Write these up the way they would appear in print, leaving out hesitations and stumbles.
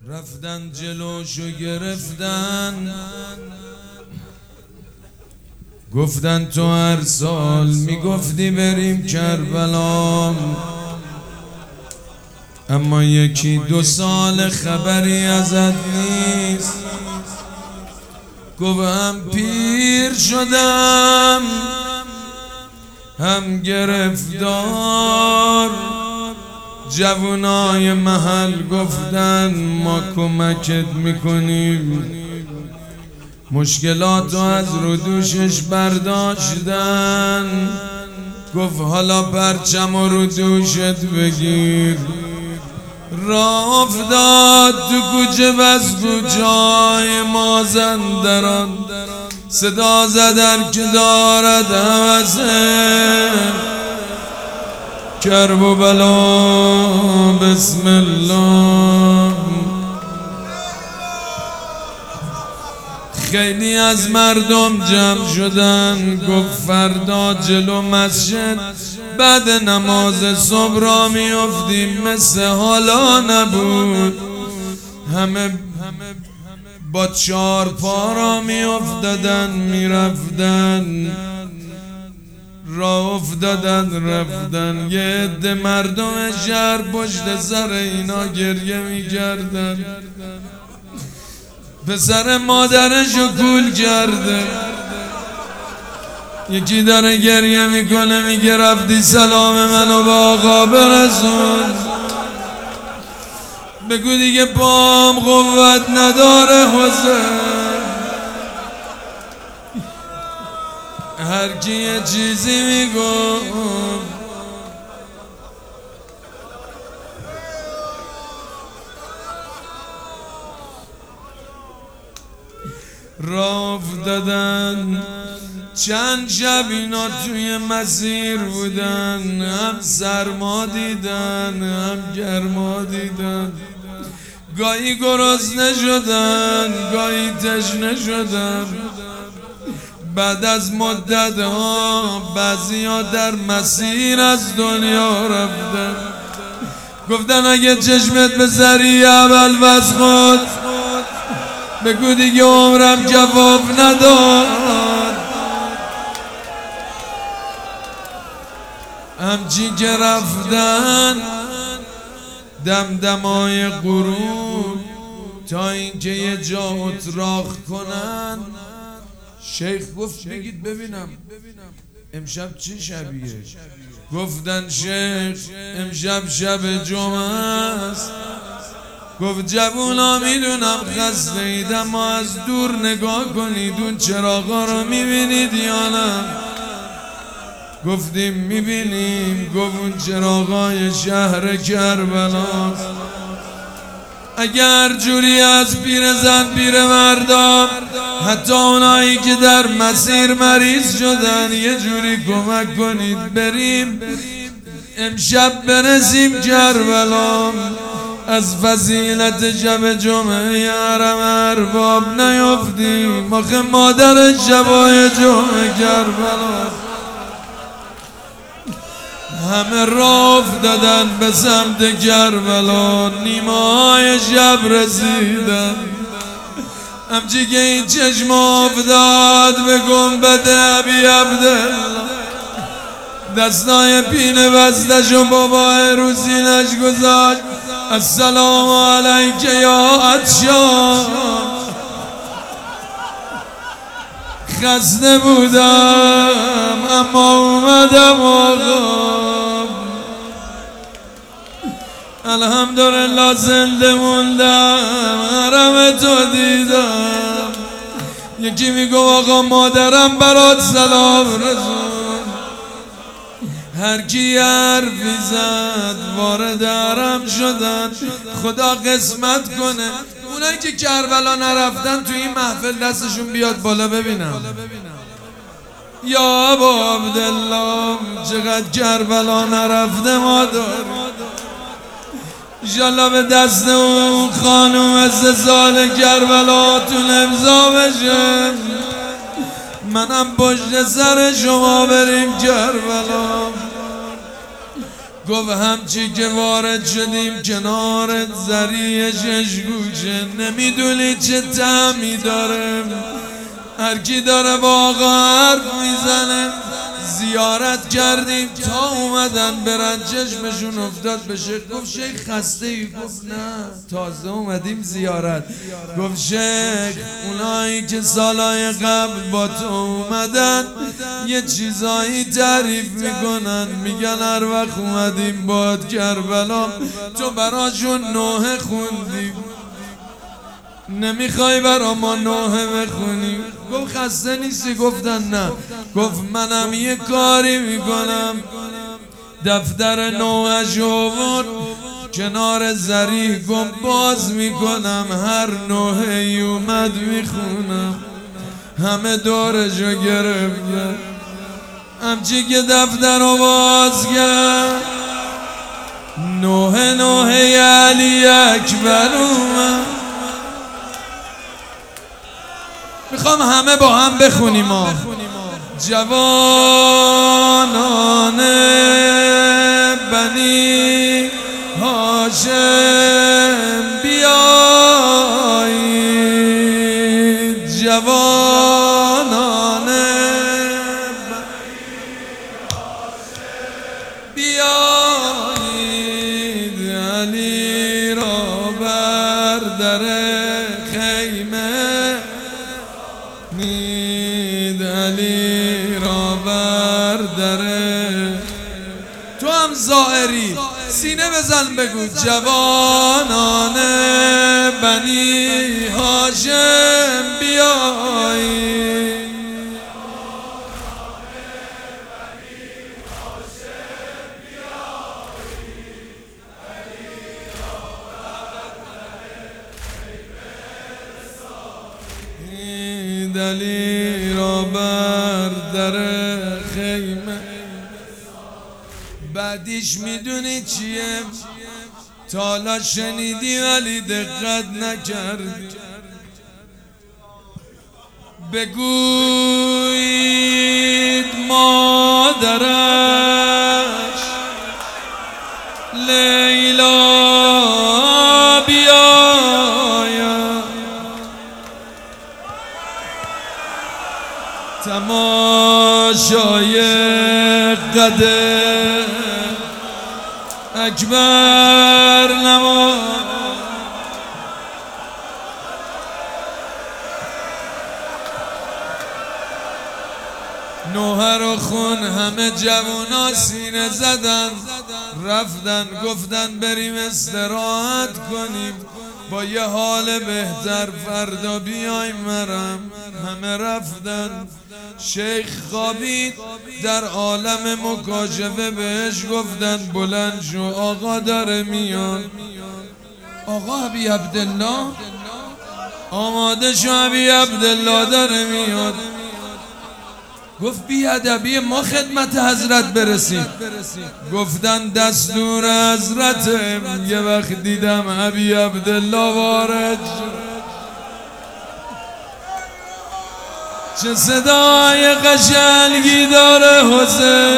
رفتن جلوشو گرفتن، گفتن تو هر سال میگفتی بریم کربلا، اما یکی دو سال خبری ازت نیست. گفت هم پیر شدم هم گرفتار، جوانای محل گفتن ما کمکت میکنیم، مشکلاتو از رو دوشش برداشتن. گفت حالا پرچمو رو دوشت بگیر. راه افتاد تو کوچه بس کوچه‌های مازندران، صدا زدن که دارد هوسه کرب و بلا. بسم الله. خیلی از مردم جمع شدن، گفت فردا جلو مسجد بعد نماز صبح را میافتیم، مثل حالا نبود. همه با چار پا را میافتادن میرفتن، راه افتادن رفتن. یه عده مردم شهر پشت سر اینا گریه میکردن. پسر مادرشو کول کرده، یکی داره گریه میکنه میگه رفتی سلام منو به آقا برسون، بگو دیگه پام قوت نداره حسین. هر کی یه چیزی میگفت. راه افتادن چند شب اینا توی مسیر بودن، هم سرما دیدن هم گرما دیدن، گاهی گرسنه شدن گاهی تشنه شدن. بعد از مدت ها بعضی ها در مسیر از دنیا رفتن. گفتن اگه چشمت به ذریع اول وز خود، بگو دیگه عمرم جواب نداد. همچی که رفتن دمدمای غروب تا اینکه یه جا اتراق کنن، شیخ گفت بگید ببینم امشب چه شبیه؟ گفتن شیخ امشب شب جمعه است. گفت جوونا میدونم خسته اید، اما از دور نگاه کنید اون چراغا رو میبینید یا نه؟ گفتیم میبینیم. گفت اون چراغای شهر کربلا، اگر جوری از پیرزن پیرمردا، حتی اونایی که در مسیر مریض شدن، یه جوری کمک کنید بریم امشب برسیم کربلا. از فضیلت شب جمعه حرم ارباب نیفتیم، آخه مادر شبای جمعه کربلا. همه راه افتادن به سمت کربلا، نیمه‌های شب رسیدن. همچی که این چشم افتاد به گنبد ابی عبدالله، دستای پینه بستشو بابا روزینش گذاشت. السلام علیک یا عطشان. خسته بودم اما اومدم آقا، الحمدلله زنده موندم، حرم تو دیدم. یکی میگو آقا مادرم برات سلام رسون. هر کی حرفی زد وارد حرم شدن. خدا قسمت کنه اونایی که کربلا نرفتن تو این محفل دستشون بیاد بالا ببینم. یا ابا عبدالله چقدر کربلا نرفته ما داریم. انشالله به دست اون خانوم از سال کربلاتون امضا بشه، منم پشت سر شما بریم کربلا. گفت همچی که وارد شدیم کنار زری ششگوشه نمیدونی چه طعمی داره، هر کی داره با آقا حرف میزنه. زیارت کردیم تا اومدن برن چشمشون افتاد به شیخ. گفت شیخ خسته ای؟ گفت نه تازه اومدیم زیارت. گفت شیخ اونایی که سالهای قبل با تو اومدن یه چیزایی تعریف میکنن، میگن هر وقت اومدیم باد کربلا تو براشون نوحه خوندی، نمیخوای برا ما نوحه بخونی؟ گفت خسته نیستی؟ گفتن نه. گفت منم یه کاری میکنم، دفتر نوحه‌ش آورد کنار زری، گفت باز میکنم هر نوحه‌ای اومد میخونم. همه دورشو گرفتن، همچی که دفتر رو باز کرد نوحه نوحه علی اکبر اومد. میخوام همه با هم بخونیم جوانان بنی هاشم بیایید، جوانان بنی هاشم بیایید، علی را بر در خیمه نید، علی را بر دره. تو هم زائری سینه بزن بگو جوانان بنی هاشم بیایی، علی را بر در خیمه. بعدیش میدونی چیه؟ تالا شنیدی ولی دقت نکردی. بگویید مادرش لیلا تماشای قد اکبر نما. نوحه رو خون همه جوونا سینه زدن، رفتن گفتن بریم استراحت کنیم با یه حال بهتر فردا بیایم مرم. همه رفتن، شیخ خوابید در عالم مکاشفه، بهش گفتن بلند شو آقا داره میاد. آقا ابی عبدالله آماده شو، ابی عبدالله داره میاد. گفت بی ادبی ما خدمت حضرت برسیم. گفتن دستور حضرت. یه وقت دیدم ابی عبدالله وارد شد، چه صدای قشنگی داره حسین.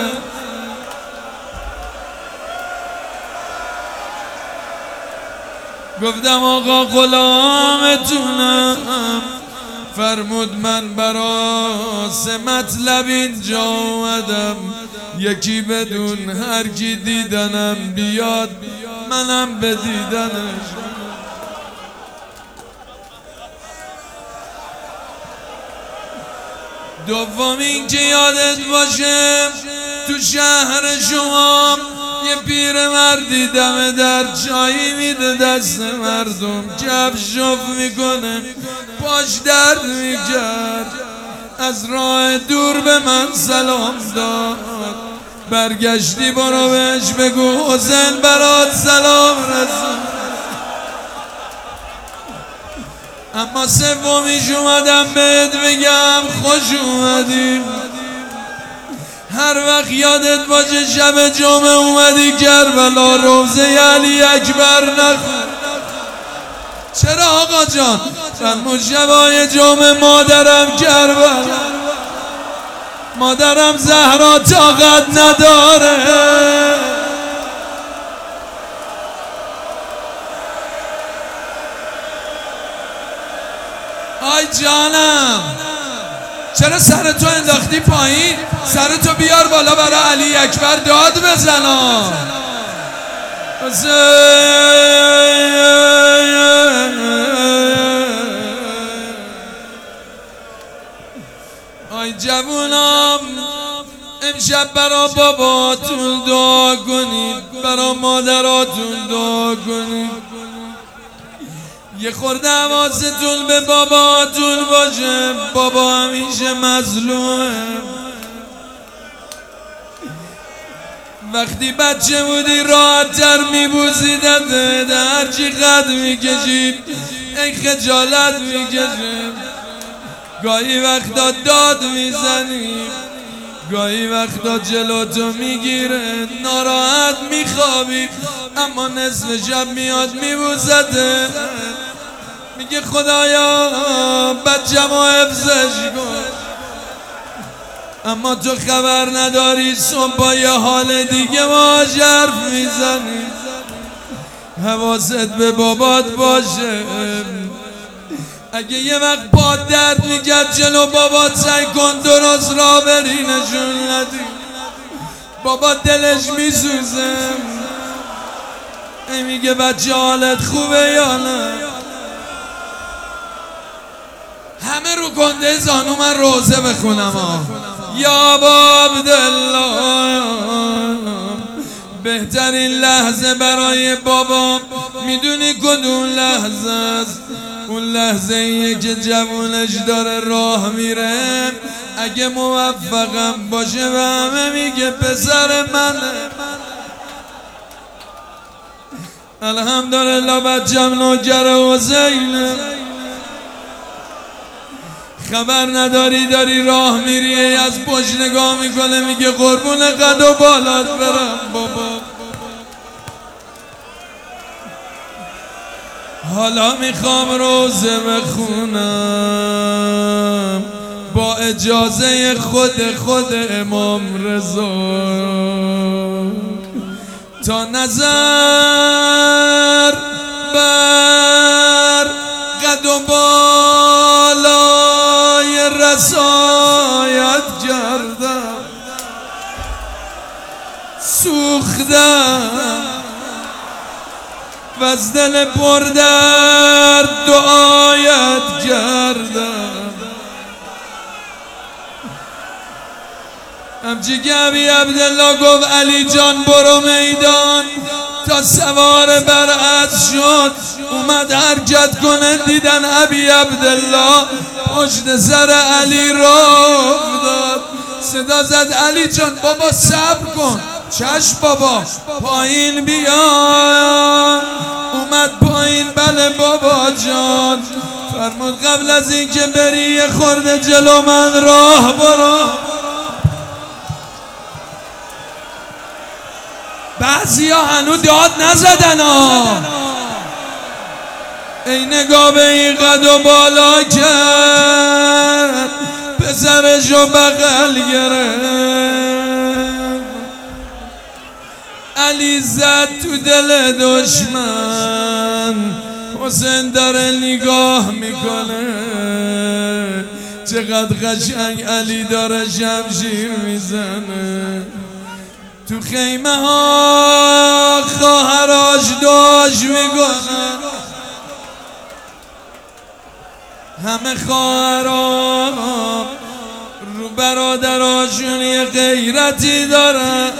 گفتم آقا غلامتونم، فرمود من برا سه مطلب اینجا اومدم، یکی بدون هر کی دیدنم بیاد منم به دیدنش. دوم این که یادت باشه تو شهر شما یه پیرمردی دم در چایی میده دست مردم، کفش شف میکنه پاش درد میکرد، از راه دور به من سلام داد. برگشتی برو بهش بگو حسین برات سلام رسون. اما سومیش اومدم بهت بگم خوش اومدی. هر وقت یادت باشه شب جمعه اومدی کربلا روزه علی اکبر نخون. چرا آقا جان؟ فرمود شبای جمعه مادرم کربلا، مادرم زهرا طاقت نداره، آی جانم چرا سرتو انداختی پایین؟ سرتو بیار بالا برای علی اکبر داد بزنا. آی جوونام امشب برا باباتون دعا کنید، برا مادراتون دعا کنید، یه خورده حواستون به باباتون باشه. بابا همیشه مظلومه. وقتی بچه بودی راحت تر میبوزیدت، هرچی قد میکشید ای خجالت میکشه. گاهی وقتا داد میزنی، گاهی وقتا جلوتو میگیره، ناراحت میخوابی، اما نصف شب میاد میبوزده، میگه خدایا بچه‌مو حفظش کن. اما تو خبر نداری صبح با یه حال دیگه باهاش حرف میزنی. حواست به بابات باشه. اگه یه وقت پات درد میکرد جلو بابات سعی کن درست راه بری، نشون ندی. بابا دلش میسوزه، ای میگه بچه حالت خوبه یا نه؟ همه رو گنده زانو من روزه بخونم یا با عبدالله. بهترین لحظه برای بابا میدونی کدوم لحظه است؟ اون لحظه ایه که جوونش داره راه میره، اگه موفقم باشه و همه میگه پسر منه. الحمدلله بچم نوکر حسینه. خبر نداری داری راه میری، از پشت نگاه میکنه میگه قربون قد و بالات برم بابا. حالا میخوام روزه بخونم با اجازه خود امام رضا، تا نظر بر قد و بالای رسایت کردم، سوختم و از دل پر درد دعایت کردم. همچی که ابی عبدالله گفت علی جان برو میدان، تا سوار بر اسب شد اومد حرکت کنه، دیدن ابی عبدالله پشت سر علی راه افتاد. صدا زد علی جان بابا صبر کن. چشم بابا پایین بیا. اومد پایین. بله بابا جان. فرمود قبل از اینکه بری یه خورده جلو من راه برو. بعضی ها هنو داد نزدن ای نگاه به این قد و بالا کرد، پسرشو بغل گرفت، علی زد تو دل دشمن. حسین داره نگاه میکنه چقدر قشنگ علی داره شمشیر میزنه. تو خیمه ها خواهراش داشت میکنن، همه خواهرها رو برادراشون یه غیرتی دارن،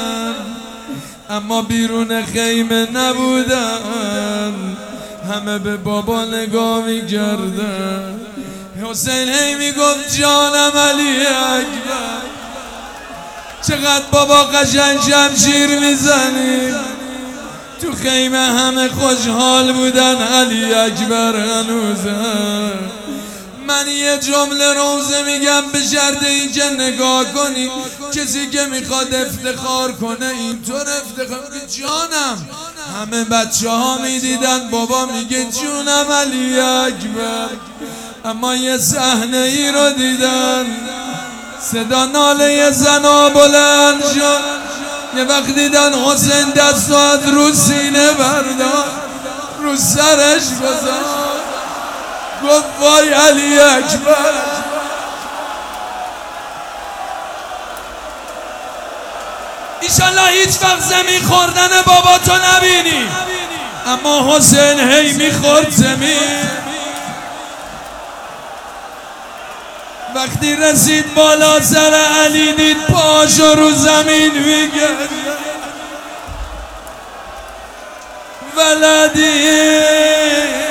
اما بیرون خیمه نبودن، همه به بابا نگاه میکردن. حسین هی میگفت جانم علی اکبر، چقدر بابا قشنگ شمشیر میزنی. تو خیمه همه خوشحال بودن، علی اکبر هنوزه. من یه جمله روزه میگم به شرط این که نگاه کنی، کسی که میخواد افتخار کنه اینطور افتخار کنه جانم. همه بچه ها میدیدن بابا میگه جونم علی اکبر، اما یه صحنه ای رو دیدن، صدا ناله زنا بلند شد. یه وقت دیدن حسین دستو از رو سینه برداشت، رو سرش گذاشت. گفت وای علی اکبر. ایشالله هیچ وقت زمین خوردن بابا تو نبینی، اما حسین هی میخورد زمین. وقتی رسید بالا سر علی دید پاشو رو زمین میگرد. ولدی